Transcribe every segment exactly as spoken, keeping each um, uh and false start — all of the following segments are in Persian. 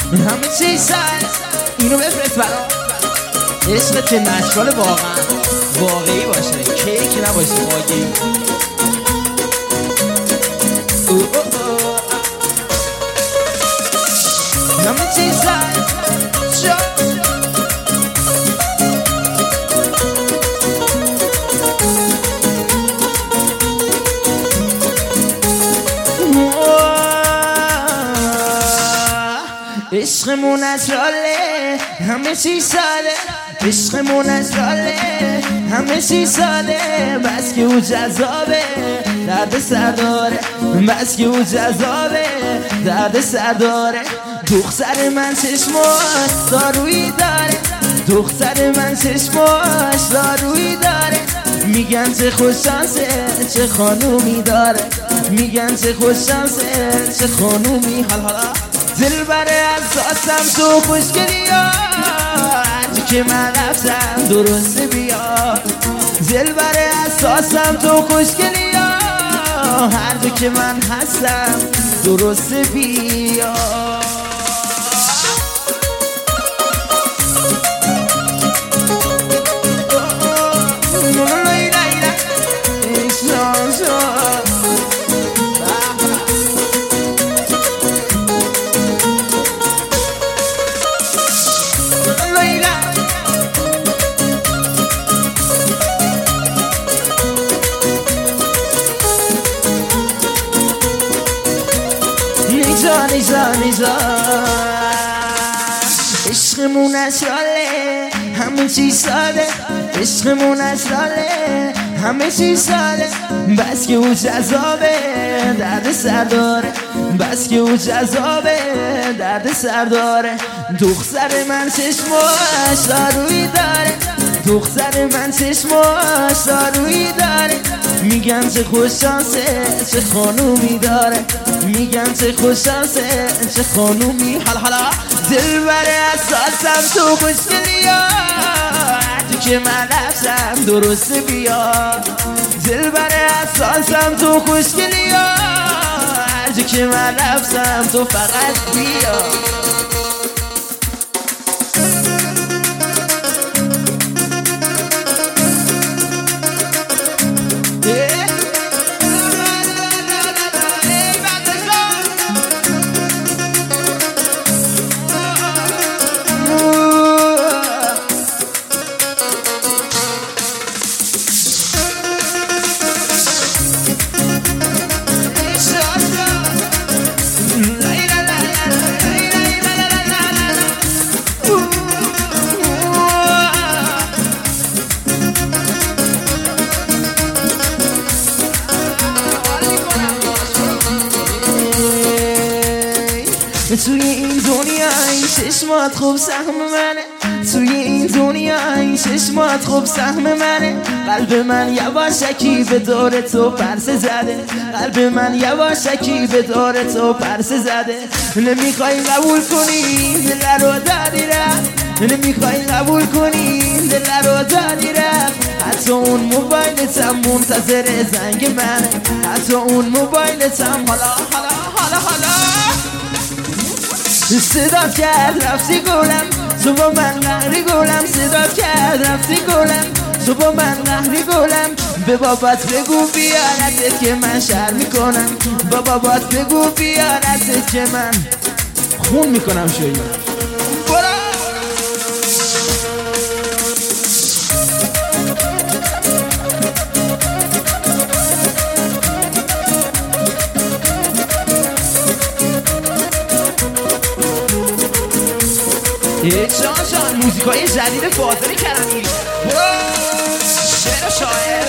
همه چی سر اینو بفرست برا عشق که مشغال واقعا واقعی باشه کیک نباشه واقعی همه چی سر عشقمون از راله همه چی ساده عشقمون از راله همه چی ساده بس که او جذابه درد سر داره بس که او جذابه درد سر داره دختر من چشماش دارویی داره دختر من چشماش دارویی داره میگن چه خوششانسه چه خانومی داره میگن چه خوششانسه چه خانومی حال حالا دل بره اساسم تو خوشگلی ها هرچی که من رفتم درسته بیاد دل بره اساسم تو خوشگلی ها هرچی که من هستم درسته بیاد نیزا نیزا عشقمون از راله همه چی ساده عشقمون از راله همه چی ساده بس که او جذابه درد سر داره بس که او جذابه درد سر داره دختر من چشماش دارویی داره دختر من چشماش دارویی داره میگن چه خوششانسه چه خانومی داره میگن چه خوششانسه چه خانومی حالا حالا دل بره اساسم تو خوشگلی ها هرچی که من رفتم درسته بیاد دل بره اساسم تو خوشگلی ها هرچی که من رفتم تو فقط بیاد توی این دنیا این چشمات خوب سهم منه توی این دنیا این چشمات خوب سهم منه قلب من یواشکی به دور تو پرسه زده قلب من یواشکی به دور تو پرسه زده نمیخوای قبول کنی دل رو دادی رفت نمیخوای قبول کنی دل رو دادی رفت حتی اون موبایلتم منتظر زنگ منه حتی اون موبایلتم حالا حالا حالا حالا صدات کرد رفتی گلم تو با من قهری گلم صدات کرد رفتی گلم تو با من قهری گلم به بابات بگو بیارتت که من شر میکنم با بابات بگو بیارتت که من خون میکنم شوی برا جان جان موزیکای جدید فاضل کرمی شعر و شاعر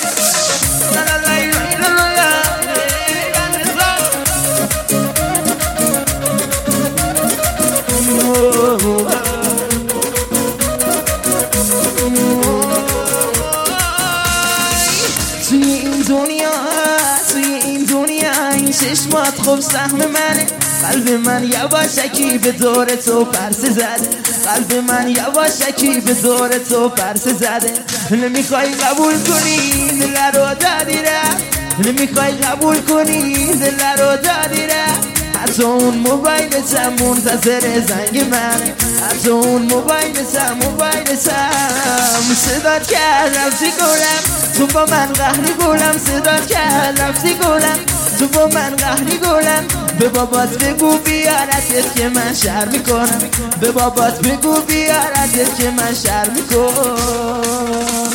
توی این دنیا توی این دنیا این چشمات خوب سهم منه قلب من یواشکی به دور تو پرسه زده قلب من یواشکی به دور تو پرسه زده نمیخوای قبول کنی دل رو دادی رفت نمیخوای قبول کنی دل رو دادی رفت از اون موبایلتم منتظر زنگ من، از اون موبایلتم موبایلتم صدات کرد رفتی گلم، تو با من قهری گلم، صدات کرد رفتی گلم، تو با من قهری گلم. به بابات بگو بیارتت که من شر میکنم، به بابات بگو بیارتت که من شر میکنم.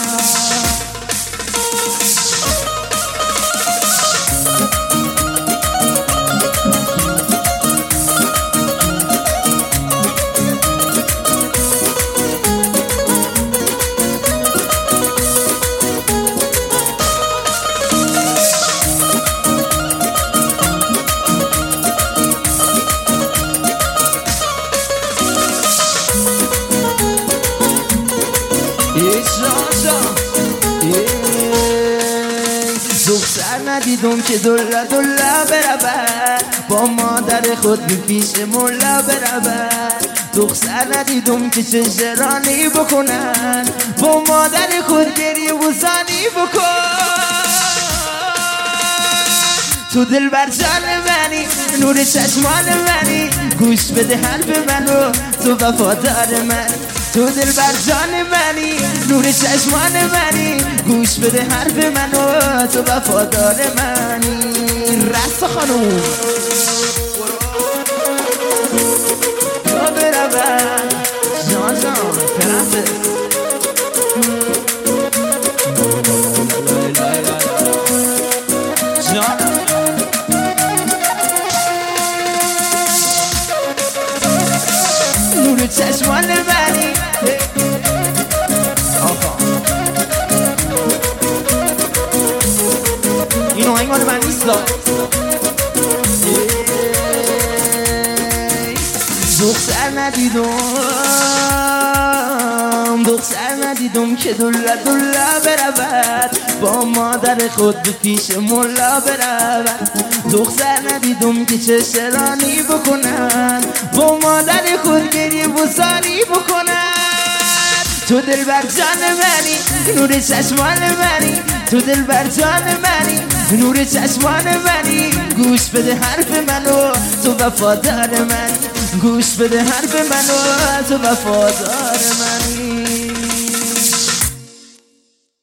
دختر ندیدم که دلا دلا برود، با مادر خود بی پیش ملا برود. دختر ندیدم که چه جرانی بکنن، با مادر خود گریه و زانی بکن. تو دل بر جان منی، نور چشمان منی، گوش بده حرف منو، تو وفادار من. تو دل بر جان منی، نور چشمان منی، گوش بده حرف منو، تو وفادار منی. رست خانوم یا برود جان جان پرنسس جان نور چشمان منی. اینو این مال من نیست. دختر ندیدم، دختر ندیدم که دلا دلا برود، با مادر خود به پیش ملا برود. دختر ندیدم که چه شرانی بکنن، با مادر خود گریه و زاری بکنن. تو دل بر جان منی، نور چشمان منی، تو دل بر جان منی، نور چشمان منی، گوش بده حرف منو، تو وفادار من. گوش بده حرف منو، تو وفادار منی.